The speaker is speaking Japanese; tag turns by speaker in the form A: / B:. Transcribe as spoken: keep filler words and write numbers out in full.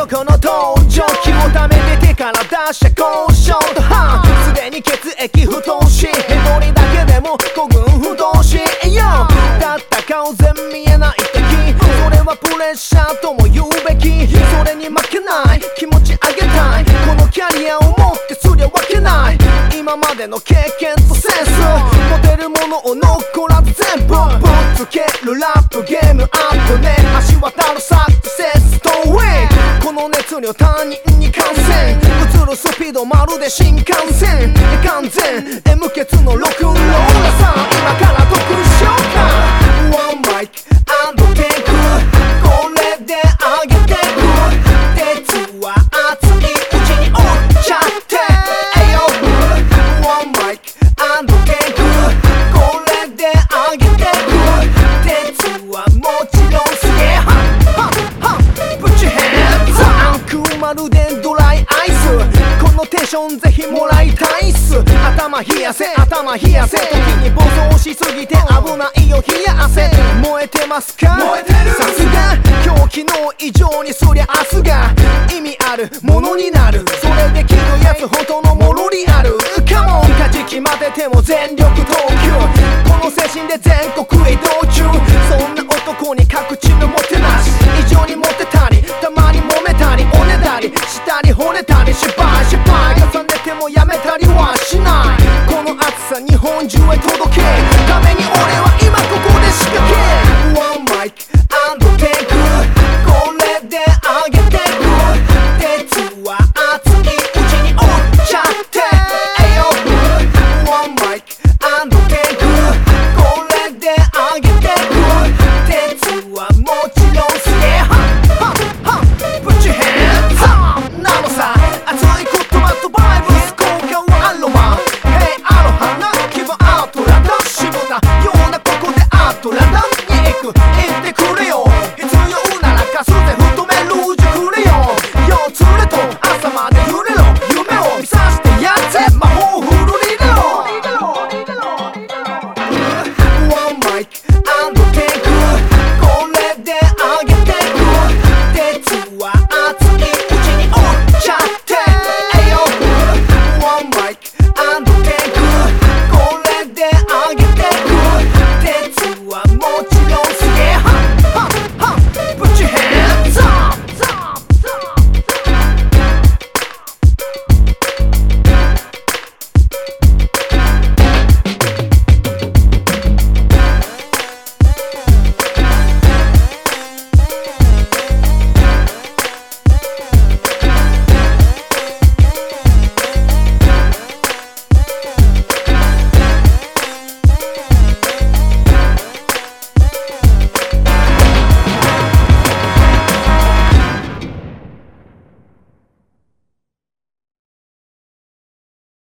A: この登場気をためて手から出した交渉とハンすでに血液不通し一人だけでも孤軍不動しだった顔全見えない敵それはプレッシャーとも言うべきそれに負けない気持ち上げたいこのキャリアを持ってすりゃわけない今までの経験とセンス持てるものを残らず全部ぶっつけるラップゲームアップね橋渡るサクセスストーリーこの熱量他人に感染移るスピードまるで新幹線完全 M ケツのロックンローラーさん今から得しようかワンマイク&テイクこれで上げてく鉄は熱いうちに折っちゃってエヨワンマイク&テイクこれで上げてく鉄はもちろんすげえハッハッハップチヘンズアンクまるでドライアイスこのテンションぜひもらいたいっす頭冷やせ頭冷やせ時に暴走しすぎて危ないよ冷や汗燃えてますか燃えてるさすが今日昨日以上にそりゃ明日が意味あるものになるそれできるやつ本当のものリアルカモンカジキまでても全力投球この精神で全国